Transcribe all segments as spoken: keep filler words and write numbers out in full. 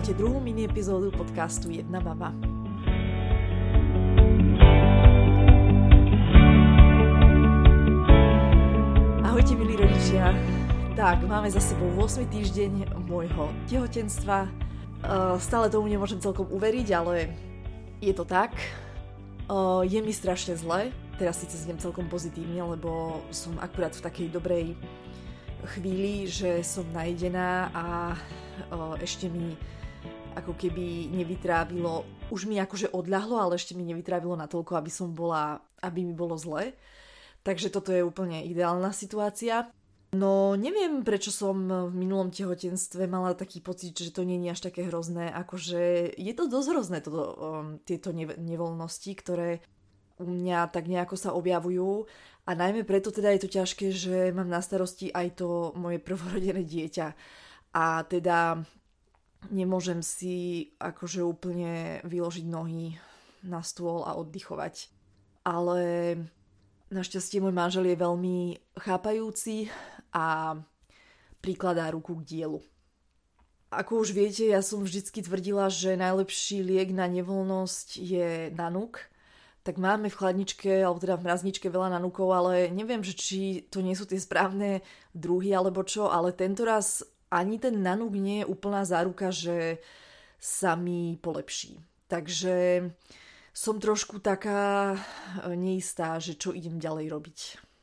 Počúvate druhú mini epizódu podcastu Jedna mama. Ahojte, milí rodičia. Tak, máme za sebou ôsmy týždeň môjho tehotenstva. Stále tomu nemôžem celkom uveriť, ale je to tak. Je mi strašne zle. Teraz síce idem celkom pozitívne, lebo som akurát v takej dobrej chvíli, že som najedená a ešte mi ako keby nevytrávilo, už mi akože odľahlo, ale ešte mi nevytrávilo natoľko, aby som bola, aby mi bolo zle. Takže toto je úplne ideálna situácia. No neviem, prečo som v minulom tehotenstve mala taký pocit, že to nie je až také hrozné. Akože je to dosť hrozné, toto, um, tieto ne- nevoľnosti, ktoré u mňa tak nejako sa objavujú. A najmä preto teda je to ťažké, že mám na starosti aj to moje prvorodené dieťa. A teda nemôžem si akože úplne vyložiť nohy na stôl a oddychovať. Ale našťastie môj manžel je veľmi chápajúci a prikladá ruku k dielu. Ako už viete, ja som vždycky tvrdila, že najlepší liek na nevoľnosť je nanuk. Tak máme v chladničke, alebo teda v mrazničke veľa nanukov, ale neviem, že či to nie sú tie správne druhy alebo čo, ale tento raz ani ten nanuk nie je úplná záruka, že sa mi polepší. Takže som trošku taká neistá, že čo idem ďalej robiť.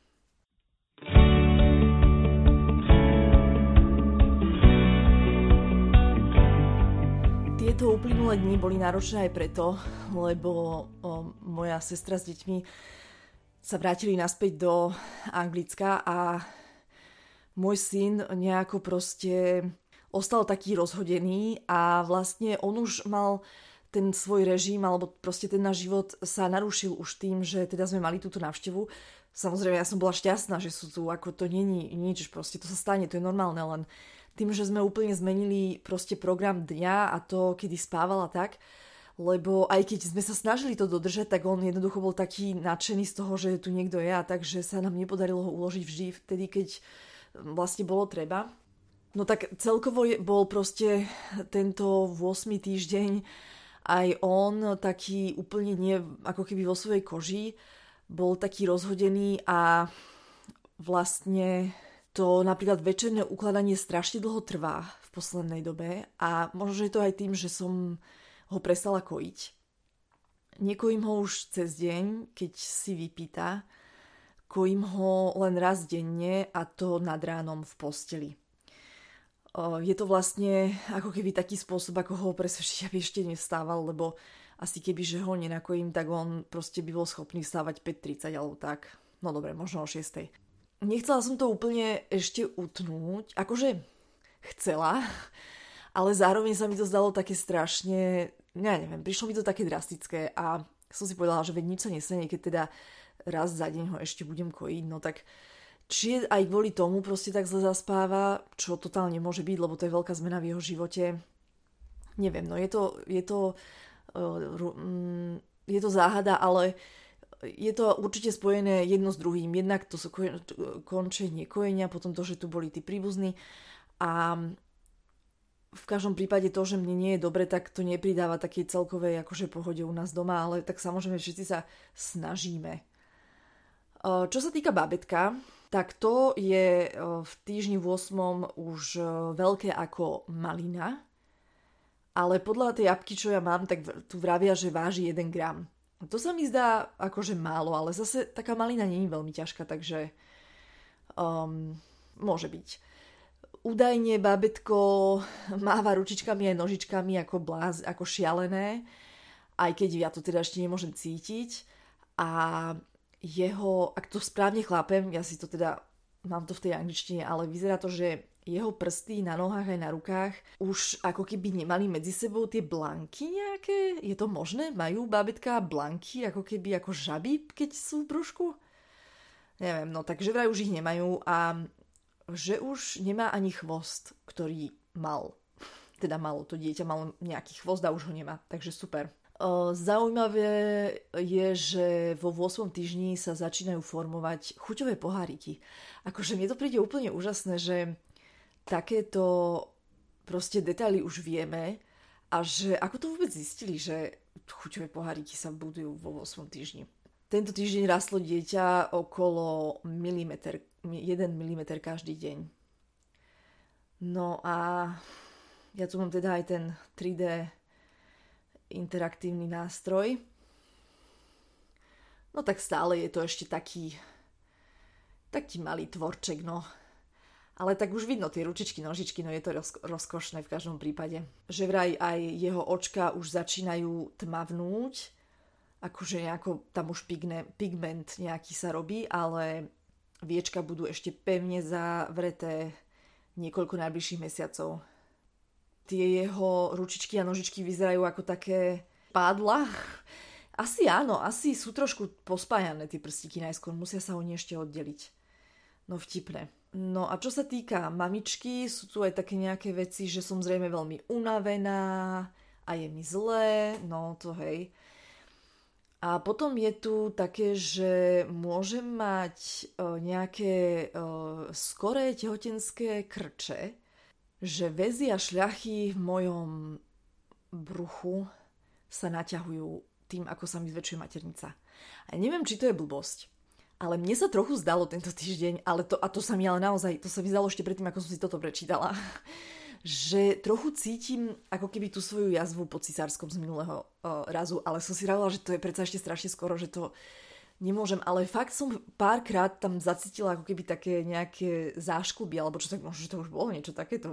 Tieto uplynulé dni boli náročné aj preto, lebo o, moja sestra s deťmi sa vrátili naspäť do Anglicka a môj syn nejako proste ostal taký rozhodený a vlastne on už mal ten svoj režim, alebo proste ten náš život sa narušil už tým, že teda sme mali túto návštevu. Samozrejme, ja som bola šťastná, že sú tu, ako to není nič, proste to sa stane, to je normálne, len tým, že sme úplne zmenili proste program dňa a to, kedy spávala tak, lebo aj keď sme sa snažili to dodržať, tak on jednoducho bol taký nadšený z toho, že tu niekto je a takže sa nám nepodarilo ho uložiť vždy vtedy, keď vlastne bolo treba. No tak celkovo je, bol proste tento ôsmy týždeň aj on taký úplne nie, ako keby vo svojej koži, bol taký rozhodený a vlastne to napríklad večerné ukladanie strašne dlho trvá v poslednej dobe a možno, že je to aj tým, že som ho prestala kojiť. Nekojím ho už cez deň, keď si vypýta. Kojím ho len raz denne a to nad ránom v posteli. Je to vlastne ako keby taký spôsob, ako ho presvedčiť, aby ešte nevstával, lebo asi keby, že ho nenakojím, tak on proste by bol schopný vstávať päť tridsať alebo tak. No dobre, možno o šiestej. Nechcela som to úplne ešte utnúť, akože chcela, ale zároveň sa mi to zdalo také strašne, ja neviem, prišlo mi to také drastické a som si povedala, že veď nič sa nestane, keď teda raz za deň ho ešte budem kojiť, no tak či je aj kvôli tomu proste tak zle zaspáva, čo totálne môže byť, lebo to je veľká zmena v jeho živote. Neviem, no je to, je to, uh, je to záhada, ale je to určite spojené jedno s druhým. Jednak to sú končenie kojenia, potom to, že tu boli tí príbuzní a v každom prípade to, že mne nie je dobre, tak to nepridáva takej celkovej akože pohode u nás doma, ale tak samozrejme všetci sa snažíme. Čo sa týka bábätka, tak to je v týždni v ôsmom už veľké ako malina, ale podľa tej apky, čo ja mám, tak tu vravia, že váži jeden gram. To sa mi zdá akože málo, ale zase taká malina nie je veľmi ťažká, takže um, môže byť. Údajne bábätko máva ručičkami aj nožičkami ako, bláz, ako šialené, aj keď ja to teda ešte nemôžem cítiť. A jeho, ak to správne chápem, ja si to teda, mám to v tej angličtine, ale vyzerá to, že jeho prsty na nohách aj na rukách už ako keby nemali medzi sebou tie blanky nejaké. Je to možné? Majú bábätká blanky ako keby ako žaby, keď sú v brúšku? Neviem, no takže vraj už ich nemajú a že už nemá ani chvost, ktorý mal. Teda malo to dieťa, malo nejaký chvost a už ho nemá, takže super. Zaujímavé je, že vo ôsmom týždni sa začínajú formovať chuťové poháriky. Akože mne to príde úplne úžasné, že takéto proste detaily už vieme A že ako to vôbec zistili, že chuťové poháriky sa budujú vo ôsmom týždni. Tento týždeň rastlo dieťa okolo milimeter, jeden milimeter každý deň. No a ja tu mám teda aj ten tri dé interaktívny nástroj. No tak stále je to ešte taký taký malý tvorček, no. Ale tak už vidno tie ručičky, nožičky, no je to rozko- rozkošné v každom prípade. Že vraj aj jeho očka už začínajú tmavnúť, akože nejako tam už pigne, pigment nejaký sa robí, ale viečka budú ešte pevne zavreté niekoľko najbližších mesiacov. Tie jeho ručičky a nožičky vyzerajú ako také pádla. Asi áno, asi sú trošku pospájané tie prstíky najskôr, musia sa oni ešte oddeliť. No vtipné. No a čo sa týka mamičky, sú tu aj také nejaké veci, že som zrejme veľmi unavená a je mi zlé, no to hej. A potom je tu také, že môžem mať uh, nejaké uh, skoré tehotenské krče, že väzy a šľachy v mojom bruchu sa naťahujú tým, ako sa mi zväčšuje maternica. A neviem, či to je blbosť, ale mne sa trochu zdalo tento týždeň, ale to, a to sa mi ale naozaj, to sa mi zdalo ešte predtým, ako som si toto prečítala, že trochu cítim ako keby tú svoju jazvu po cisárskom z minulého uh, razu, ale som si rávila, že to je predsa ešte strašne skoro, že to nemôžem, ale fakt som párkrát tam zacítila ako keby také nejaké záškuby, alebo čo tak, možno, že to už bolo niečo takéto.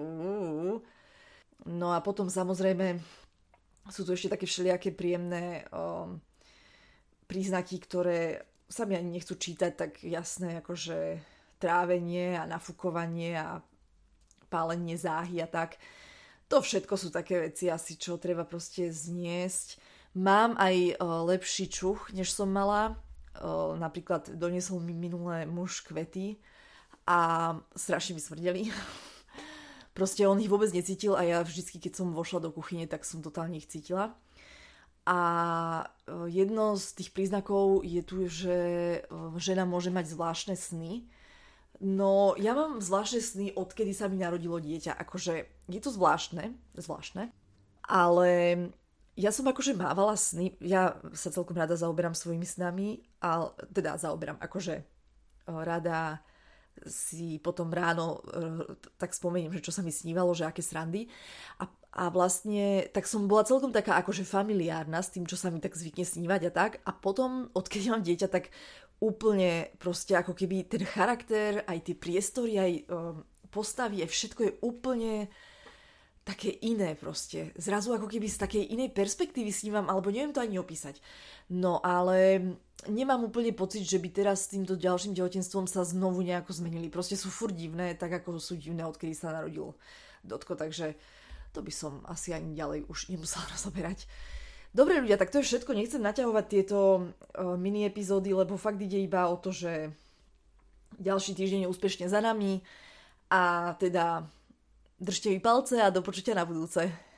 No a potom samozrejme sú tu ešte také všelijaké príjemné um, príznaky, ktoré sa mi ani nechcú čítať, tak jasné, akože trávenie a nafúkovanie a pálenie záhy a tak. To všetko sú také veci asi, čo treba proste zniesť. Mám aj uh, lepší čuch, než som mala. Uh, napríklad doniesol mi minulé muž kvety a strašne mi smrdeli. Proste on ich vôbec necítil a ja vždycky, keď som vošla do kuchyne, tak som totálne ich cítila. A jedno z tých príznakov je tu, že žena môže mať zvláštne sny. No, ja mám zvláštne sny, odkedy sa mi narodilo dieťa. Akože, je to zvláštne, zvláštne, ale ja som akože mávala sny, ja sa celkom rada zaoberám svojimi snami, ale teda zaoberám, akože rada si potom ráno tak spomeniem, že čo sa mi snívalo, že aké srandy. A, a vlastne tak som bola celkom taká akože familiárna s tým, čo sa mi tak zvykne snívať a tak. A potom, odkedy mám dieťa, tak úplne proste ako keby ten charakter, aj tie priestory, aj um, postavy, aj všetko je úplne také iné proste. Zrazu ako keby z takej inej perspektívy snívam, alebo neviem to ani opísať. No ale nemám úplne pocit, že by teraz s týmto ďalším tehotenstvom sa znovu nejako zmenili. Proste sú furt divné, tak ako sú divné, odkedy sa narodil Dotko, takže to by som asi ani ďalej už nemusela rozoberať. Dobre ľudia, tak to je všetko. Nechcem naťahovať tieto uh, mini epizódy, lebo fakt ide iba o to, že ďalší týždeň je úspešne za nami a teda držte mi palce a do počutia na budúce.